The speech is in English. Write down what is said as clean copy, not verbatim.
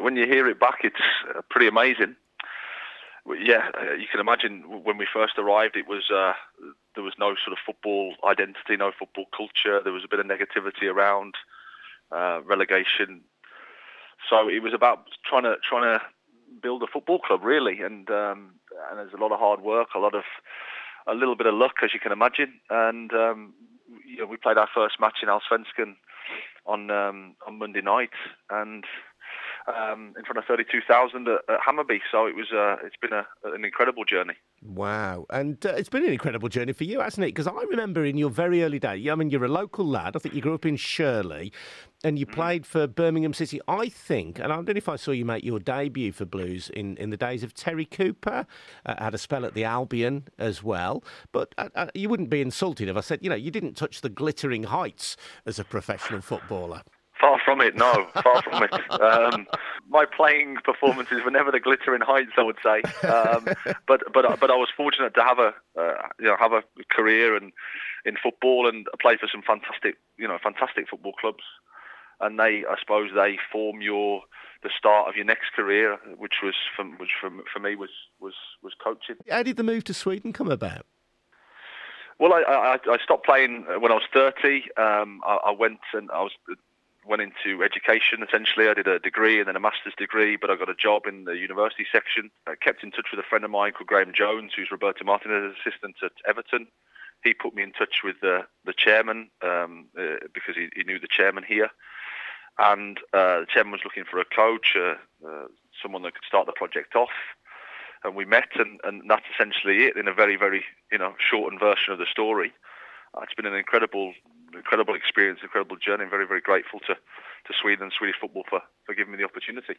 when you hear it back, it's pretty amazing. Yeah, you can imagine when we first arrived, it was there was no sort of football identity, no football culture. There was a bit of negativity around relegation. So it was about trying to build a football club, really, and there's a lot of hard work, a little bit of luck, as you can imagine. And we played our first match in Allsvenskan on Monday night, and in front of 32,000 at Hammarby. So it's been an incredible journey. Wow. And it's been an incredible journey for you, hasn't it? Because I remember in your very early days, I mean, you're a local lad. I think you grew up in Shirley and you played for Birmingham City, I think. And I don't know if I saw you make your debut for Blues in the days of Terry Cooper. Had a spell at the Albion as well. But you wouldn't be insulted if I said, you didn't touch the glittering heights as a professional footballer. Far from it, no. Far from it. My playing performances were never the glittering heights, I would say. But I was fortunate to have a career in football and play for some fantastic football clubs. And I suppose they form the start of your next career, which for me was coaching. How did the move to Sweden come about? Well, I stopped playing when I was 30. I went into education, essentially. I did a degree and then a master's degree, but I got a job in the university section. I kept in touch with a friend of mine called Graham Jones, who's Roberto Martinez's assistant at Everton. He put me in touch with the chairman because he knew the chairman here. And the chairman was looking for a coach, someone that could start the project off. And we met, and that's essentially it in a very, very shortened version of the story. It's been an incredible experience, incredible journey. I'm very, very grateful to Sweden and Swedish football for giving me the opportunity.